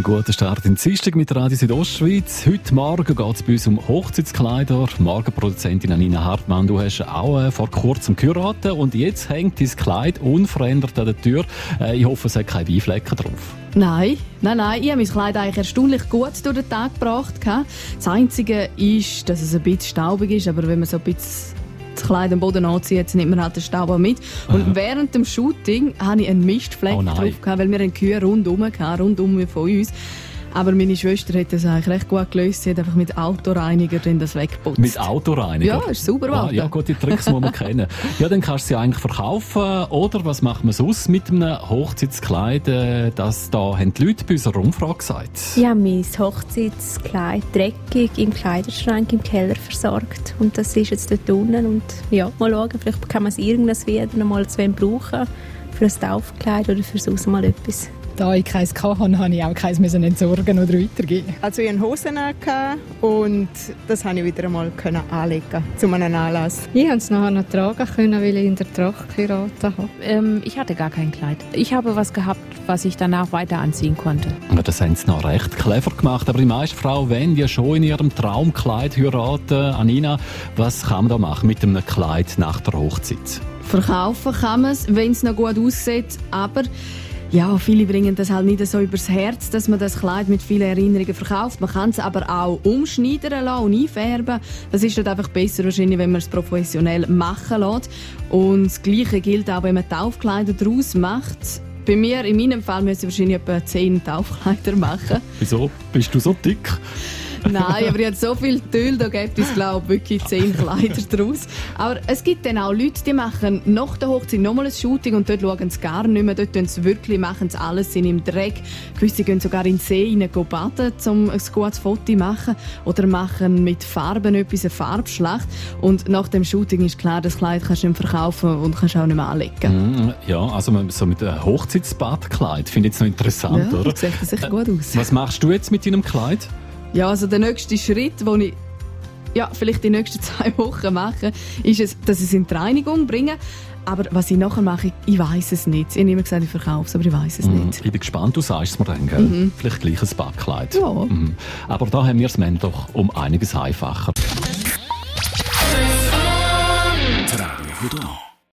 guten Start in Dienstag mit Radio Südostschweiz. Heute Morgen geht es bei uns um Hochzeitskleider. Morgenproduzentin Anina Hartmann, du hast auch vor kurzem geheiratet und jetzt hängt dein Kleid unverändert an der Tür. Ich hoffe, es hat keine Weinflecken drauf. Nein. Ich habe mein Kleid eigentlich erstaunlich gut durch den Tag gebracht. Das Einzige ist, dass es ein bisschen staubig ist, aber wenn man so ein bisschen das Kleid am Boden anzieht, nimmt man halt den Staub auch mit. Und während dem Shooting hatte ich einen Mistfleck drauf, weil wir eine Kühe rundum von uns. Aber meine Schwester hat das eigentlich recht gut gelöst. Sie hat einfach mit Autoreiniger das weggeputzt. Mit Autoreiniger? Ja, ist sauber geworden. Ja gut, die Tricks muss man kennen. Ja, dann kannst du sie eigentlich verkaufen. Oder was macht man sonst mit einem Hochzeitskleid? Das da haben die Leute bei unserer Umfrage gesagt. Ja, mein Hochzeitskleid dreckig im Kleiderschrank im Keller versorgt. Und das ist jetzt dort unten. Und ja, mal schauen, vielleicht kann man es irgendwas wieder noch mal zu brauchen. Für ein Taufkleid oder für sonst mal etwas. Da ich keins hatte, musste ich auch keins entsorgen oder weitergeben. Also ich hatte Hosen und das konnte ich wieder einmal anlegen zu einem Anlass. Ich konnte es nachher noch tragen können, weil ich in der Tracht geheiratet habe. Ich hatte gar kein Kleid. Ich habe was gehabt, was ich danach weiter anziehen konnte. Ja, das haben sie noch recht clever gemacht. Aber die meisten Frauen wollen ja schon in ihrem Traumkleid heiraten. Anina, was kann man da machen mit einem Kleid nach der Hochzeit? Verkaufen kann man es, wenn es noch gut aussieht, aber ja, viele bringen das halt nicht so übers Herz, dass man das Kleid mit vielen Erinnerungen verkauft. Man kann es aber auch umschneidern lassen und einfärben. Das ist halt einfach besser wahrscheinlich, wenn man es professionell machen lässt. Und das Gleiche gilt auch, wenn man Taufkleider daraus macht. Bei mir, in meinem Fall, müssen wir wahrscheinlich etwa 10 Taufkleider machen. Wieso? Bist du so dick? Nein, aber ich habe so viel Tüll, da gibt es, glaube ich, wirklich 10 Kleider daraus. Aber es gibt dann auch Leute, die machen nach der Hochzeit nochmal ein Shooting und dort schauen sie gar nicht mehr. Dort machen sie alles, sind im Dreck. Gewisse gehen sogar in den See rein baden, um ein gutes Foto zu machen. Oder machen mit Farben etwas, eine Farbschlacht. Und nach dem Shooting ist klar, das Kleid kannst du nicht mehr verkaufen und kannst auch nicht mehr anlegen. Ja, also so mit einem Hochzeitsbadkleid finde ich jetzt noch interessant, ja, oder? Das sieht sicher gut aus. Was machst du jetzt mit deinem Kleid? Ja, also der nächste Schritt, den ich vielleicht die nächsten 2 Wochen mache, ist es, dass ich es in die Reinigung bringe. Aber was ich nachher mache, ich weiss es nicht. Ich habe immer gesagt, ich verkaufe es, aber ich weiss es nicht. Ich bin gespannt, du sagst es mir dann, gell? Vielleicht gleich ein Badkleid. Ja. Aber da haben wir es Männer doch um einiges einfacher. Radio Hüdo.